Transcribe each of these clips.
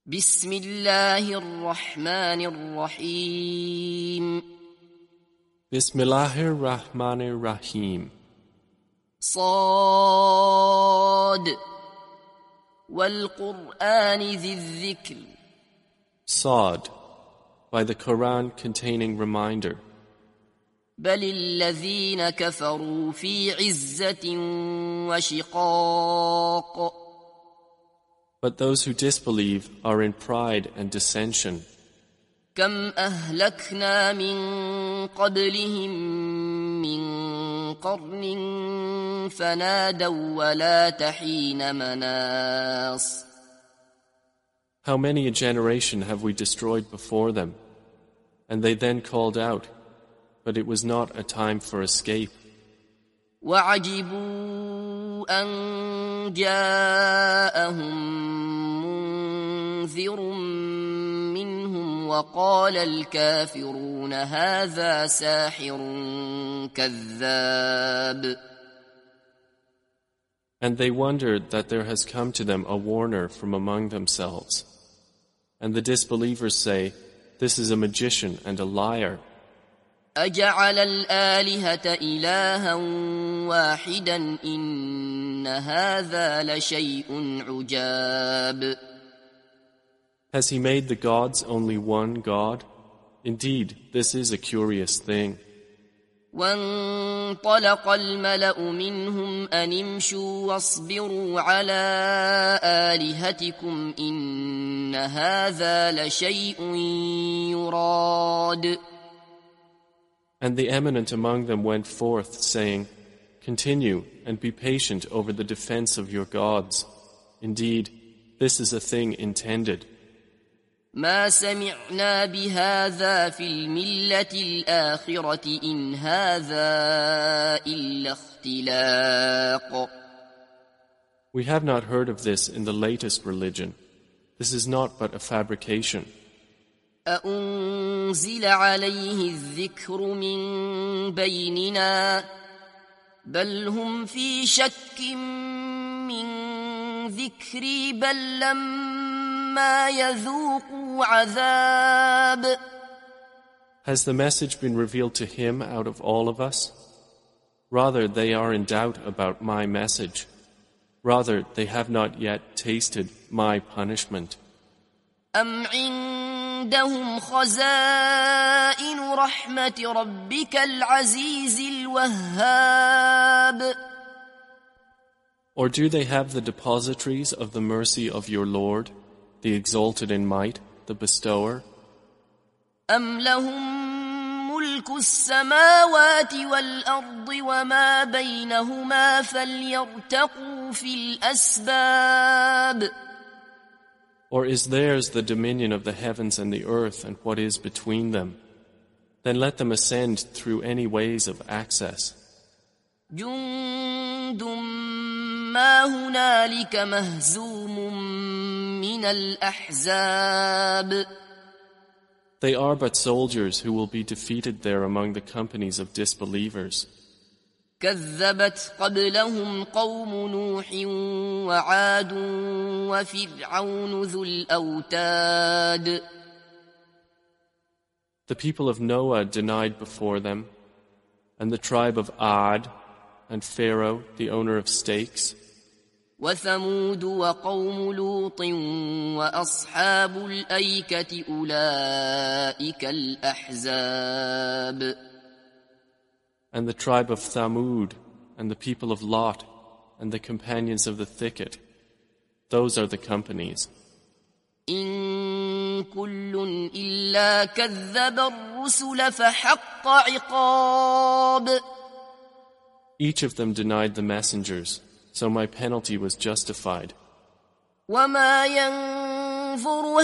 بسم الله الرحمن الرحيم Bismillahir Rahmanir Rahim. صاد والقرآن ذي الذكر Sa'd, by the Quran containing reminder. بل الذين كفروا في عزة وشقاق But those who disbelieve are in pride and dissension. كم أهلكنا من قبلهم من قرن فنادوا ولا تحين مناص How many a generation have we destroyed before them? And they then called out, but it was not a time for escape. وعجبوا أن جاءهم منذر منهم وقال الكافرون هذا ساحر كذاب And they wondered that there has come to them a warner from among themselves. And the disbelievers say, this is a magician and a liar. أجعل الآلهة إلها واحدا إن هذا لشيء عجاب Has he made the gods only one God? Indeed, this is a curious thing. وانطلق الملأ منهم أن امشوا واصبروا على آلهتكم إن هذا لشيء يراد And the eminent among them went forth, saying, continue and be patient over the defense of your gods. Indeed, this is a thing intended. ما سمعنا بهذا في الملة الآخرة إن هذا إلا اختلاق We have not heard of this in the latest religion. This is not but a fabrication. أأنزل عليه الذكر من بيننا بل هم في شك من ذكري بل لما يذوقوا عذاب Has the message been revealed to him out of all of us? Rather, they are in doubt about my message. Rather, they have not yet tasted my punishment. أم عندهم خزائن رحمة ربك العزيز الوهاب Or do they have the depositories of the mercy of your Lord, the exalted in might, the bestower? أم لهم ملك السماوات والأرض وما بينهما فليرتقوا في الأسباب Or is theirs the dominion of the heavens and the earth and what is between them? Then let them ascend through any ways of access. جند ما هنالك مهزوم من الأحزاب They are but soldiers who will be defeated there among the companies of disbelievers. كذبت قبلهم قوم نوح وعاد وفرعون ذو الأوتاد The people of Noah denied before them, and the tribe of Ad, and Pharaoh, the owner of stakes, وثمود وقوم لوط وأصحاب الأيكة أولئك الأحزاب and the tribe of Thamud, and the people of Lot, and the companions of the thicket. Those are the companies. إن كل إلا كذب الرسل فحق عقاب Each of them denied the messengers, so my penalty was justified. وما ينظر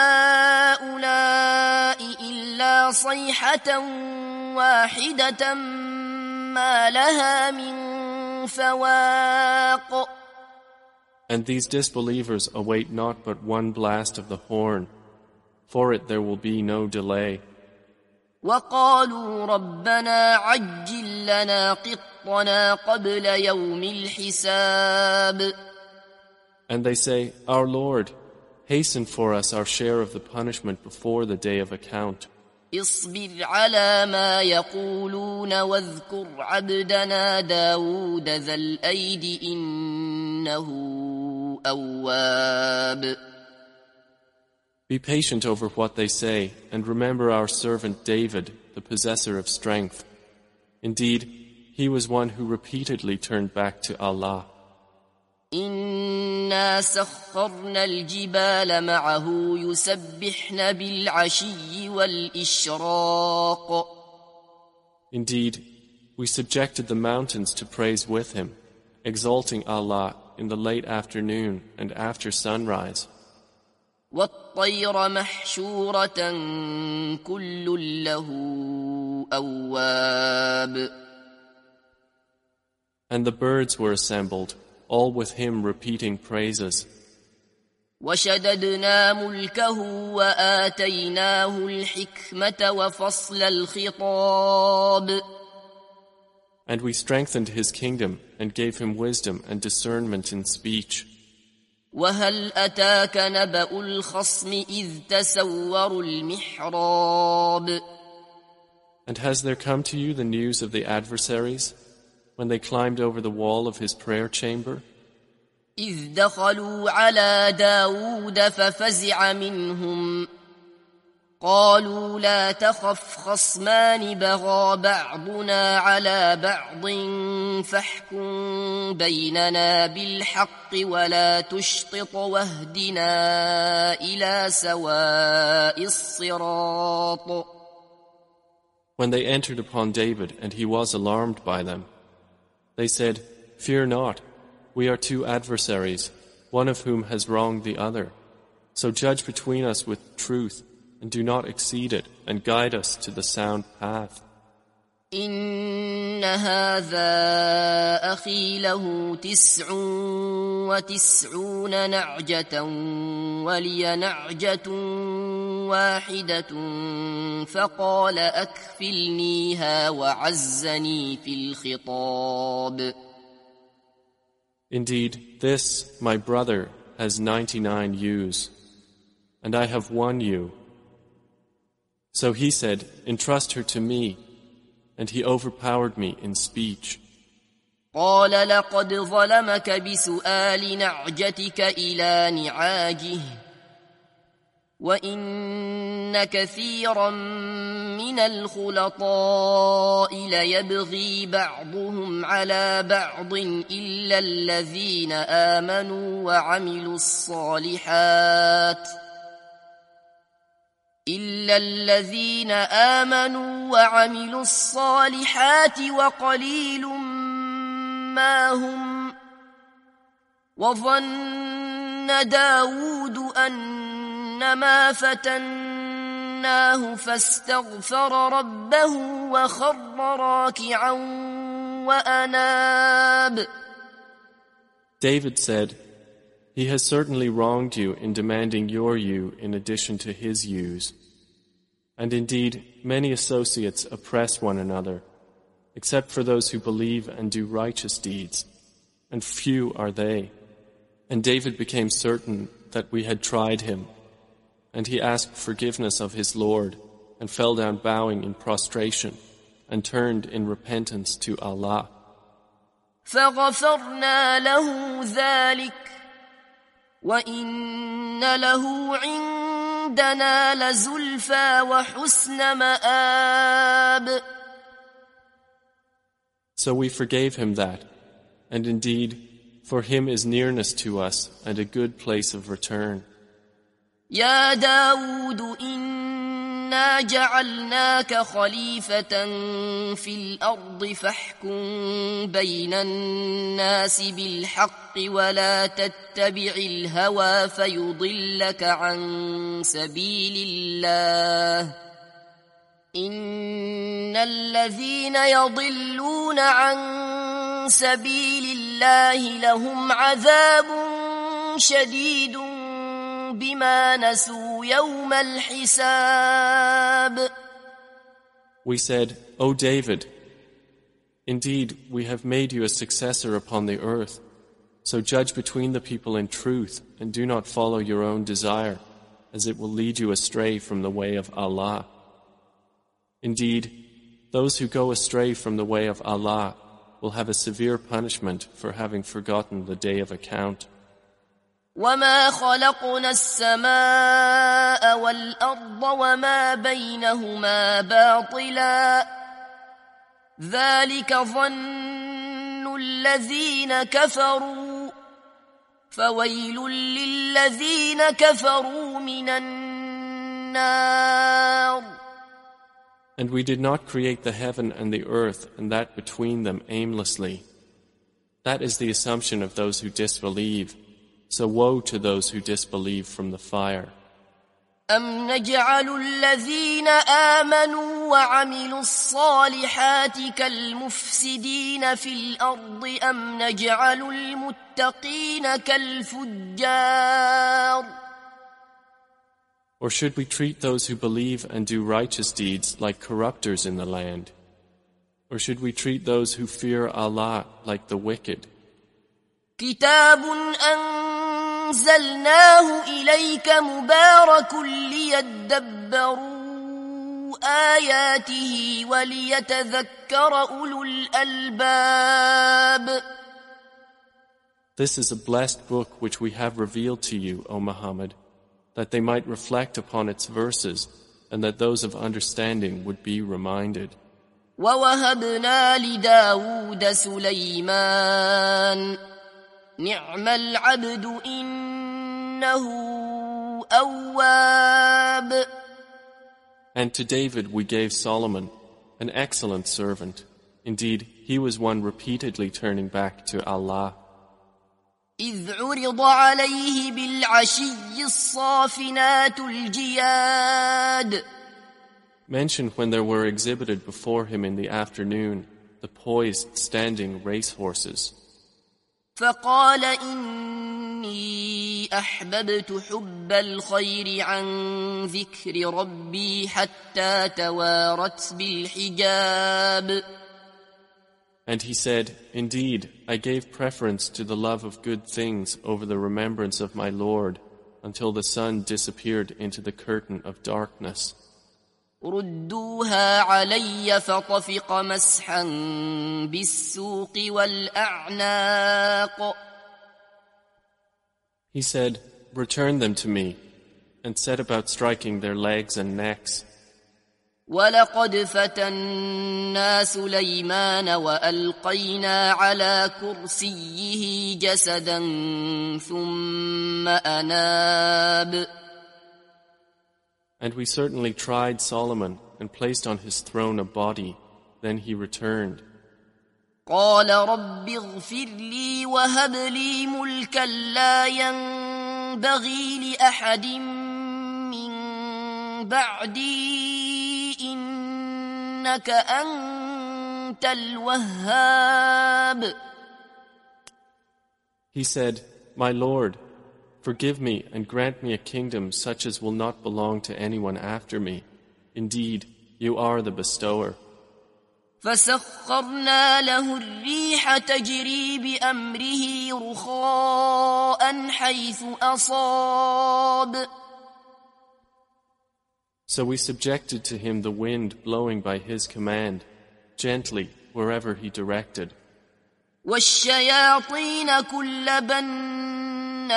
هؤلاء إلا صيحة واحدة ما لها من فواق And these disbelievers await not but one blast of the horn. For it there will be no delay. وقالوا ربنا عجل لنا قطنا قبل يوم الحساب And they say, Our Lord, hasten for us our share of the punishment before the day of account. اصبر على ما يقولون واذكر عبدنا داود ذا الأيد إنه أواب. Be patient over what they say, and remember our servant David, the possessor of strength. Indeed, he was one who repeatedly turned back to Allah. إنا سخرنا الجبال معه يسبحن بالعشي والإشراق. Indeed, we subjected the mountains to praise with him, exalting Allah in the late afternoon and after sunrise. والطير محشورة كل له أواب. And the birds were assembled, all with him repeating praises. وشددنا ملكه وآتيناه الحكمة وفصل الخطاب. And we strengthened his kingdom and gave him wisdom and discernment in speech. وهل أتاك نبأ الخصم إذ تسوروا المحراب. And has there come to you the news of the adversaries, when they climbed over the wall of his prayer chamber? إذ دخلوا على داود ففزع منهم قالوا لا تخف خصمان بغى بعضنا على بعض فاحكم بيننا بالحق ولا تشطط واهدنا إلى سواء الصراط. When they entered upon David and he was alarmed by them, they said, "Fear not, we are two adversaries, one of whom has wronged the other. So judge between us with truth, and do not exceed it, and guide us to the sound path." إن هذا أخي له 99 نعجة ولي نعجة واحدة فقال أكفلنيها وعزني في الخطاب. Indeed, this, my brother, has 99 ewes, and I have one ewe. So he said, "Entrust her to me," and he overpowered me in speech. قال لقد ظلمك بسؤال نعجتك إلى نعاجه وإن كثيرا من الخلطاء ليبغي بعضهم على بعض إلا الذين آمنوا وعملوا الصالحات وقليل ما هم. وظن داود أنما فتناه فاستغفر ربه وخر راكعا وأناب. David said, "He has certainly wronged you in demanding your ewe in addition to his ewes. And indeed, many associates oppress one another, except for those who believe and do righteous deeds, and few are they." And David became certain that we had tried him, and he asked forgiveness of his Lord, and fell down bowing in prostration, and turned in repentance to Allah. فغفرنا له ذلك وإن له عندنا لزلفى وحسن مآب. So we forgave him that, and indeed, for him is nearness to us and a good place of return. يا داود إنا جعلناك خليفة في الأرض فاحكم بين الناس بالحق ولا تتبع الهوى فيضلك عن سبيل الله. إن الذين يضلون عن سبيل الله لهم عذاب شديد بما نسوا يوم الحساب. We said, "O David, indeed we have made you a successor upon the earth, So judge between the people in truth and do not follow your own desire, as it will lead you astray from the way of Allah. Indeed, those who go astray from the way of Allah will have a severe punishment for having forgotten the day of account. وما خلقنا السماء والأرض وما بينهما باطلا ذلك ظن الذين كفروا فويل للذين كفروا من النار. And we did not create the heaven and the earth and that between them aimlessly. That is the assumption of those who disbelieve. So woe to those who disbelieve from the fire. أم نجعل الذين آمنوا وعملوا الصالحات كالمفسدين في الأرض أم نجعل المتقين كالفجار. Or should we treat those who believe and do righteous deeds like corruptors in the land? Or should we treat those who fear Allah like the wicked? كتاب أنزلناه إليك مبارك ليدبروا آياته وليتذكر أولو الألباب. This is a blessed book which we have revealed to you, O Muhammad, that they might reflect upon its verses and that those of understanding would be reminded. ووهبنا لداود سليمان نعم العبد إنه أواب. And to David we gave Solomon, an excellent servant. Indeed, he was one repeatedly turning back to Allah. إذ عرض عليه بالعشي الصافنات الجياد. Mentioned when there were exhibited before him in the afternoon the poised standing racehorses. فقال إني أحببت حب الخير عن ذكر ربي حتى توارت بالحجاب. And he said, Indeed, I gave preference to the love of good things over the remembrance of my Lord until the sun disappeared into the curtain of darkness. ردوها علي فطفق مسحا بالسوق والأعناق. He said, Return them to me, and set about striking their legs and necks. ولقد فتنا سليمان وألقينا على كرسيه جسدا ثم أناب. And we certainly tried Solomon and placed on his throne a body. Then he returned. قال رب اغفر لي وهب لي ملكا لا ينبغي لأحد من بعدي إنك أنت الوهاب. He said, My Lord, forgive me and grant me a kingdom such as will not belong to anyone after me. Indeed, you are the bestower. فسخرنا له الريح تجري بأمره رخاء حيث أصاب. So we subjected to him the wind blowing by his command, gently wherever he directed. والشياطين كل بناء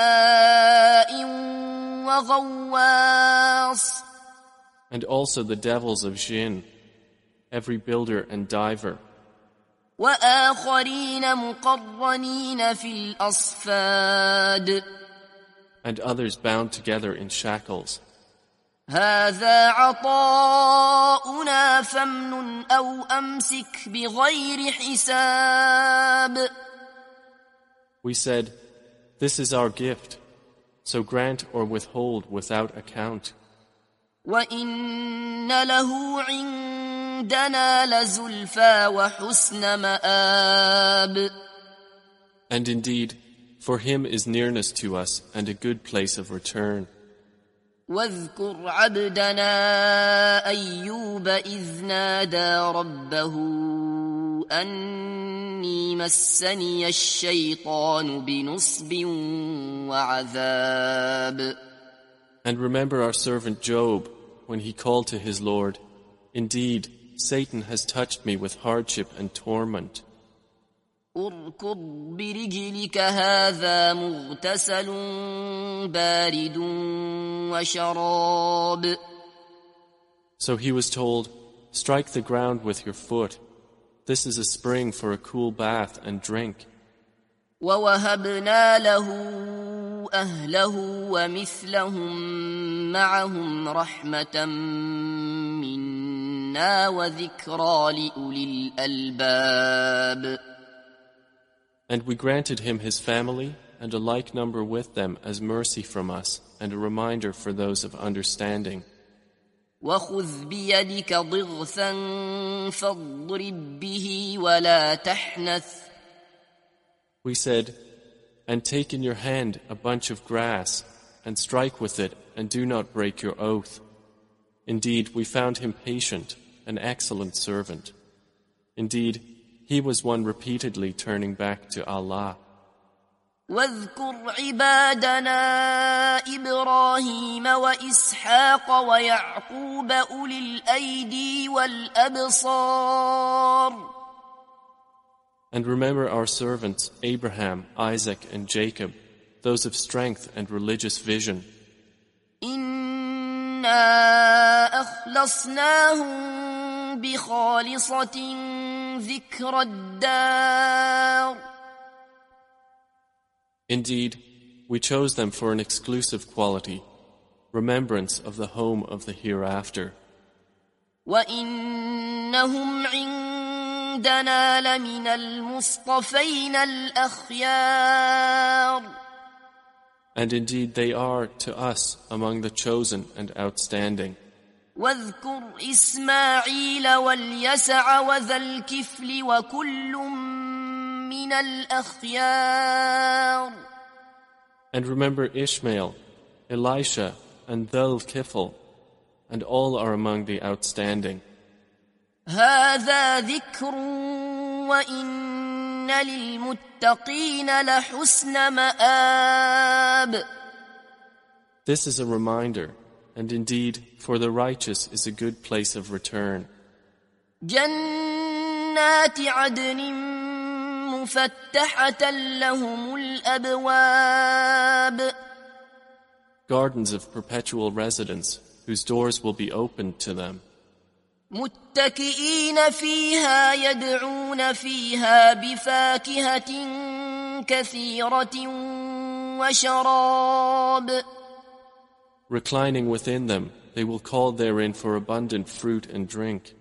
وغواص. And also the devils of jinn, every builder and diver. وآخرين مقرنين في الأصفاد. And others bound together in shackles. هذا عطاؤنا فامنن أو أمسك بغير حساب. We said, This is our gift, so grant or withhold without account. وإن له عندنا لزلفى وحسن مآب. And indeed, for him is nearness to us and a good place of return. واذكر عبدنا أيوب إذ نادى ربه أني إني مسني الشيطان بنصب وعذاب. And remember our servant Job, when he called to his Lord, "Indeed, Satan has touched me with hardship and torment." اركض برجلك هذا مغتسل بارد وشراب. So he was told, "Strike the ground with your foot. This is a spring for a cool bath and drink." ووهبنا له أهله ومثلهم معهم رحمة منا وذكرى لأولي الألباب. And we granted him his family and a like number with them as mercy from us and a reminder for those of understanding. وخذ بيدك ضغثا فاضرب به ولا تحنث. We said, "And take in your hand a bunch of grass and strike with it and do not break your oath. Indeed, we found him patient, an excellent servant. Indeed, he was one repeatedly turning back to Allah." واذكر عبادنا إبراهيم وإسحاق ويعقوب أولي الأيدي والأبصار. And remember our servants Abraham, Isaac, and Jacob, those of strength and religious vision. إنا أخلصناهم بخالصة ذكر الدار. Indeed, we chose them for an exclusive quality, remembrance of the home of the hereafter. وإنهم عندنا لمن المصطفين الأخيار. And indeed they are to us among the chosen and outstanding. واذكر إسماعيل واليسع وذا الكفل وكل من الأخيار. And remember Ishmael, Elisha, and Dhul-Kifl, and all are among the outstanding. هذا ذكر وإن للمتقين لحسن مآب. This is a reminder, and indeed for the righteous is a good place of return. جنات عدن مفتحة لهم الأبواب. Gardens of perpetual residence, whose doors will be opened to them. متكئين فيها يدعون فيها بفاكهة كثيرة وشراب. Reclining within them, they will call therein for abundant fruit and drink.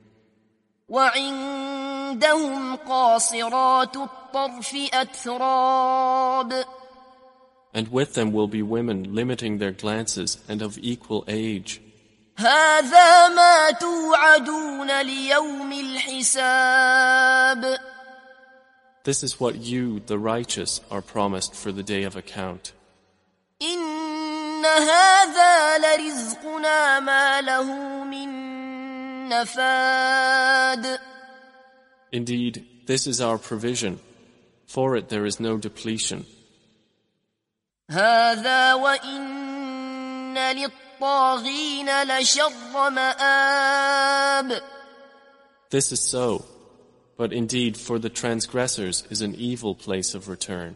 وعندهم قاصرات الطرف أتراب. And with them will be women limiting their glances and of equal age. هذا ما توعدون ليوم الحساب. This is what you, the righteous, are promised for the day of account. إن هذا لرزقنا ما له من نفاد. Indeed, this is our provision. For it there is no depletion. هذا وإن للطاغين لشر مآب. This is so, but indeed for the transgressors is an evil place of return.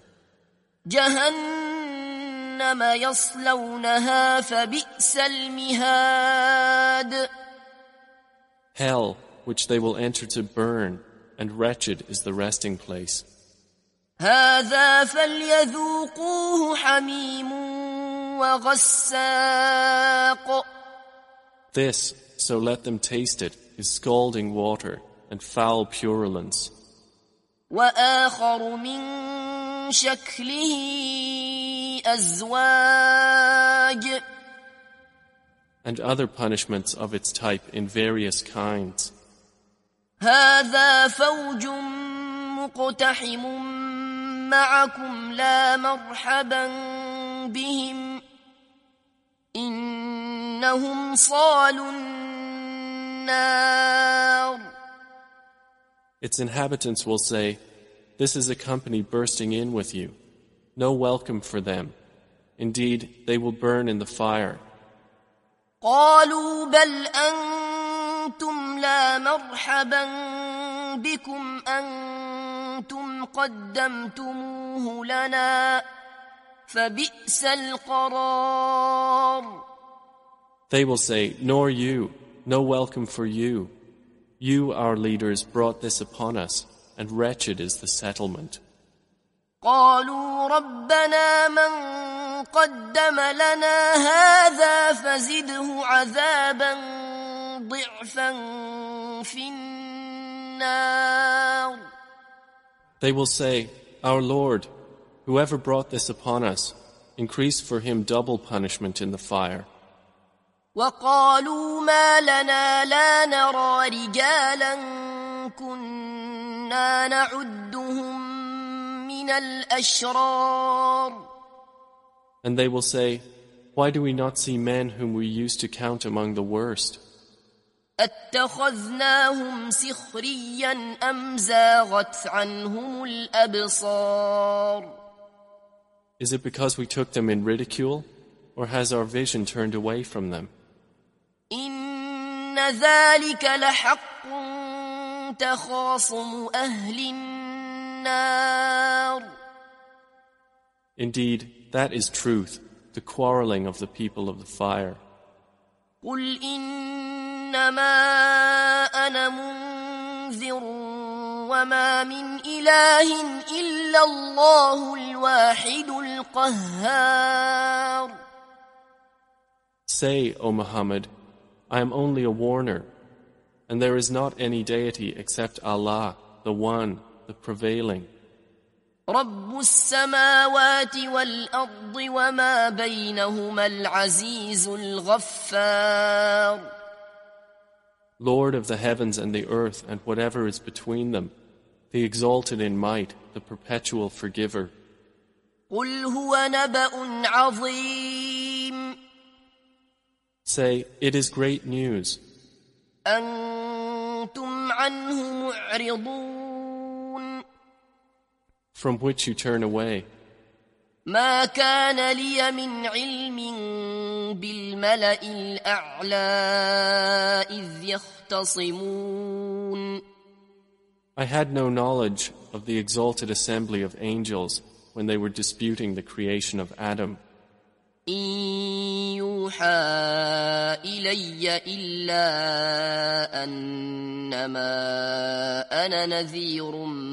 جهنم يصلونها فبئس المهاد. Hell, which they will enter to burn, and wretched is the resting place. هذا فليذوقوه حميم وغساق. This, so let them taste it, is scalding water and foul purulence. وآخر من شكله أزواج. And other punishments of its type in various kinds. هذا فوج مقتحم معكم لا مرحبا بهم إنهم صالوا النار. Its inhabitants will say, this is a company bursting in with you. No welcome for them. Indeed, they will burn in the fire. قالوا بل أنتم لا مرحبا بكم أنتم قدمتموه لنا فبئس القرار. They will say, nor you, no welcome for you. You, our leaders, brought this upon us, and wretched is the settlement. قالوا ربنا من قدم لنا هذا فزده عذابا ضعفا في النار. They will say, our Lord, whoever brought this upon us, increase for him double punishment in the fire. وقالوا ما لنا لا نرى رجالا كنا نعدهم من الأشرار. And they will say, why do we not see men whom we used to count among the worst? أتخذناهم سخريا أم زاغت عنهم الأبصار. Is it because we took them in ridicule, or has our vision turned away from them? إن ذلك لحق تخاصم أهل النار. Indeed, that is truth, the quarreling of the people of the fire. قل إنما أنا منذر وما من إله إلا الله الواحد القهار. Say, O Muhammad, I am only a warner, and there is not any deity except Allah, the One, the Prevailing. رب السماوات والأرض وما بينهما العزيز الغفار. Lord of the heavens and the earth and whatever is between them, the exalted in might, the perpetual forgiver. قل هو نبأ عظيم. Say, it is great news. أنتم عنه معرضون. From which you turn away. ما كان لي من علم بالملأ الأعلى إذ يختصمون. I had no knowledge of the exalted assembly of angels when they were disputing the creation of Adam. إن يوحى إلي إلا أنما أنا نذير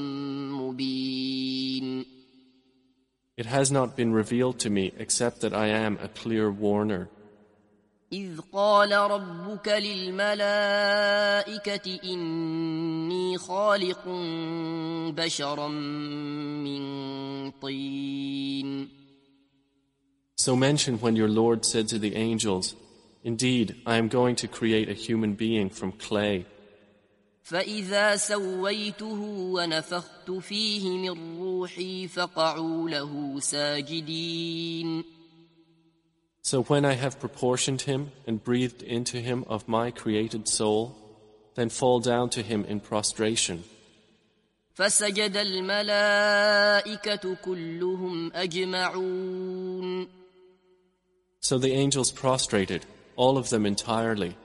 مبين. It has not been revealed to me except that I am a clear warner. إذ قال ربك للملائكة إني خالق بشرا من طين. So mention when your Lord said to the angels, indeed, I am going to create a human being from clay. فإذا سويته ونفخت فيه من روحي فقعوا له ساجدين. So when I have proportioned him and breathed into him of my created soul, then fall down to him in prostration. فسجد الملائكة كلهم أجمعون. So the angels prostrated, all of them entirely.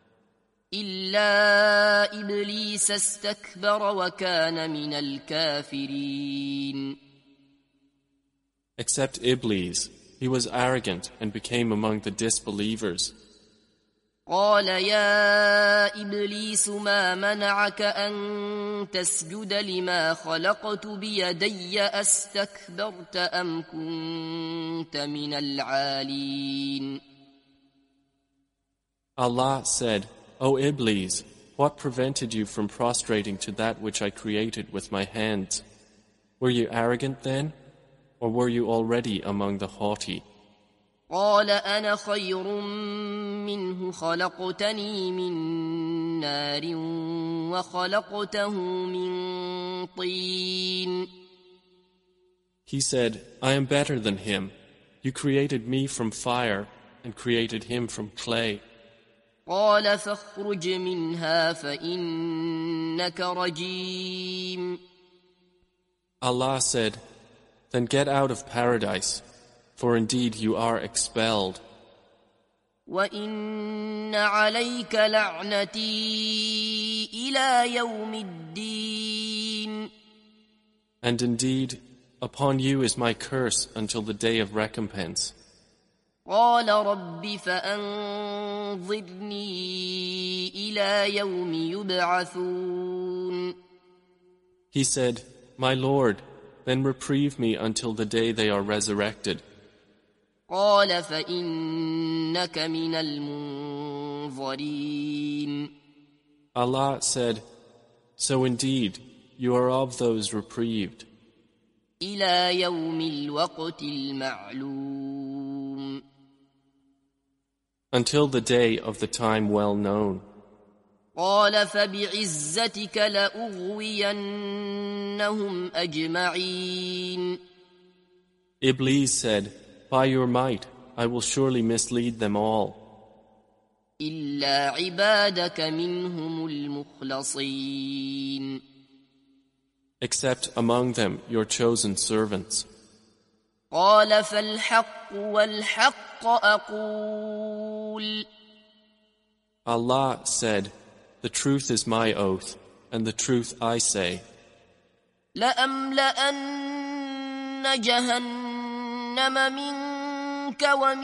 إلا إبليس استكبر وكان من الكافرين. Except Iblis, he was arrogant and became among the disbelievers. قال يا إبليس ما منعك أن تسجد لما خلقت بيدي أستكبرت أم كنت من العالين. Allah said, O Iblis, what prevented you from prostrating to that which I created with my hands? Were you arrogant then, or were you already among the haughty? قال أنا خير منه خلقتني من نار وخلقته من طين. He said, I am better than him. You created me from fire and created him from clay. قال فاخرج منها فإنك رجيم. Allah said, "Then get out of paradise, for indeed you are expelled. وإن عليك لعنتي إلى يوم الدين And indeed, upon you is my curse until the day of recompense." قال رب فأنظرني إلى يوم يبعثون He said, "My Lord, then reprieve me until the day they are resurrected." قال فإنك من المنظرين Allah said, "So indeed, you are of those reprieved, إلى يوم الوقت المعلوم until the day of the time well known." قال فبعزتك لأغوينهم أجمعين Iblis said, "By your might, I will surely mislead them all, إلا عبادك منهم المخلصين except among them your chosen servants." قال فالحق والحق أقول Allah said, "The truth is my oath, and the truth I say, لأملأن جهنم منك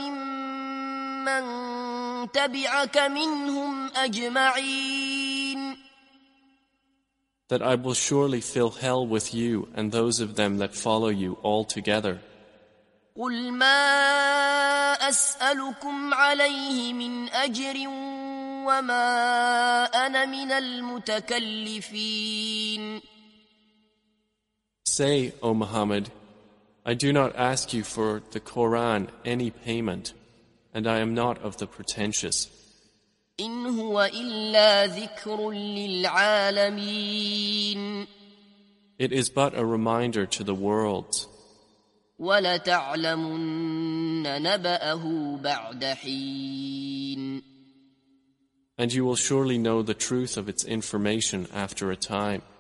وممن تبعك منهم أجمعين that I will surely fill hell with you and those of them that follow you all together. قل ما أسألكم عليه من أجر وما أنا من المتكلفين Say, O Muhammad, I do not ask you for the Quran any payment, and I am not of the pretentious. إن هو إلا ذكر للعالمين It is but a reminder to the worlds, ولتعلمن نبأه بعد حين and you will surely know the truth of its information after a time.